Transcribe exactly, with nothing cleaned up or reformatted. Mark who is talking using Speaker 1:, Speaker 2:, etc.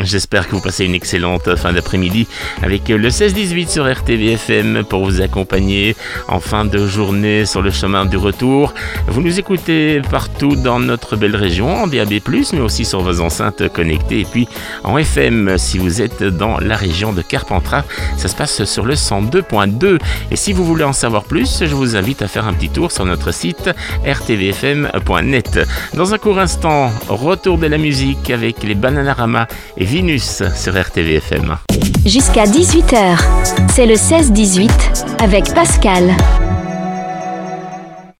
Speaker 1: J'espère que vous passez une excellente fin d'après-midi avec le seize dix-huit sur R T V F M pour vous accompagner en fin de journée sur le chemin du retour. Vous nous écoutez partout dans notre belle région, en D A B plus, mais aussi sur vos enceintes connectées et puis en F M si vous êtes dans la région de Carpentras. Ça se passe sur le cent deux point deux. Et si vous voulez en savoir plus, je vous invite à faire un petit tour sur notre site r t v f m point net. Dans un court instant, retour de la musique avec les Bananarama et Vinus sur R T V F M.
Speaker 2: Jusqu'à dix-huit heures, c'est le seize dix-huit avec Pascal.